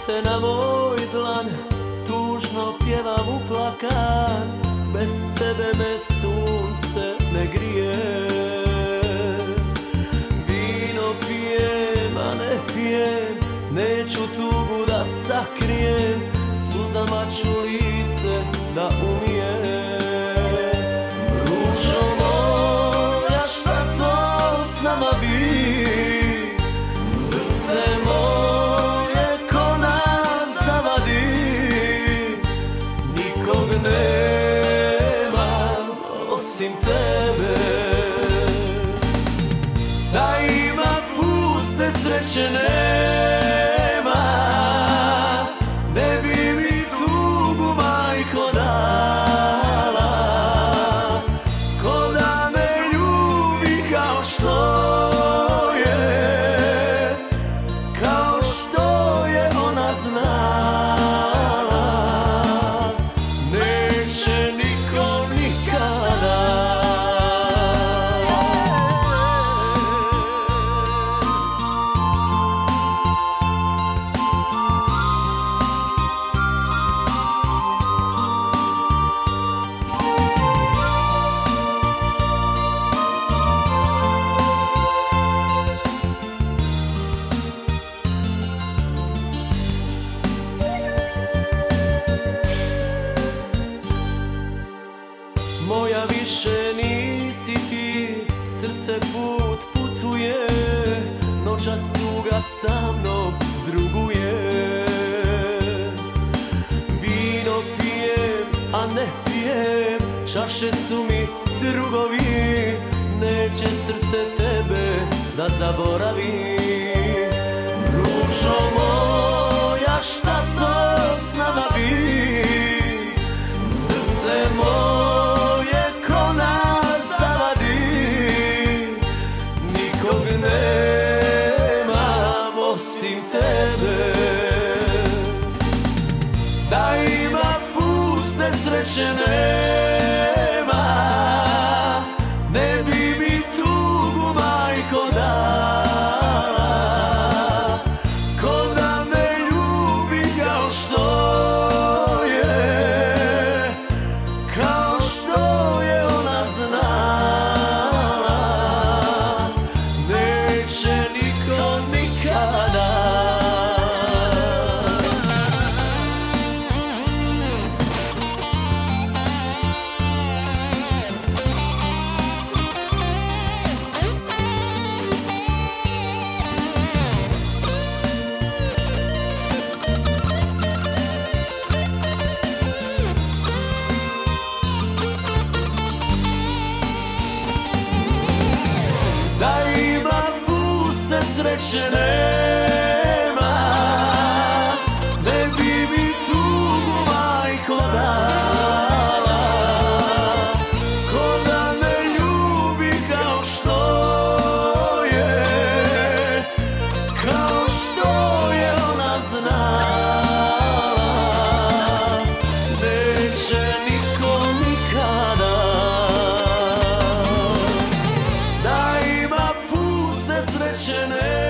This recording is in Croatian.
se na moj dlan, tužno pjevam uplakan, bez tebe me sunce ne grije. Vino pijem, a ne pijem, neću tugu da sakrijem, suzama ću lice da umijem. Ružo moja, šta to s nama bi? Srce moje ko nas zavadi, nikog nemam osim tebe. Da ima puste sreće nema, ne bi mi tugu majko dala, ko da me ljubi kao što ona znala. Neće niko nikada. Moja više nisi ti, srce put putuje, noćas tuga sa mnom druguje. Vino pijem, a ne pijem, čaše su mi drugovi, neće srce tebe da zaboravi. Ružo moja, šta to s nama bi? Srce moje ko nas zavadi, nikog nemam osim tebe. Da ima puste sreće nema, ne bi mi tugu majko dala, ko da me ljubi kao što ona znala. Neće niko nikada. Da ima puste sreće nema, ne bi mi tugu majko dala, ko da me ljubi kao što ona znala. Neće niko nikada. Da ima puste sreće nema.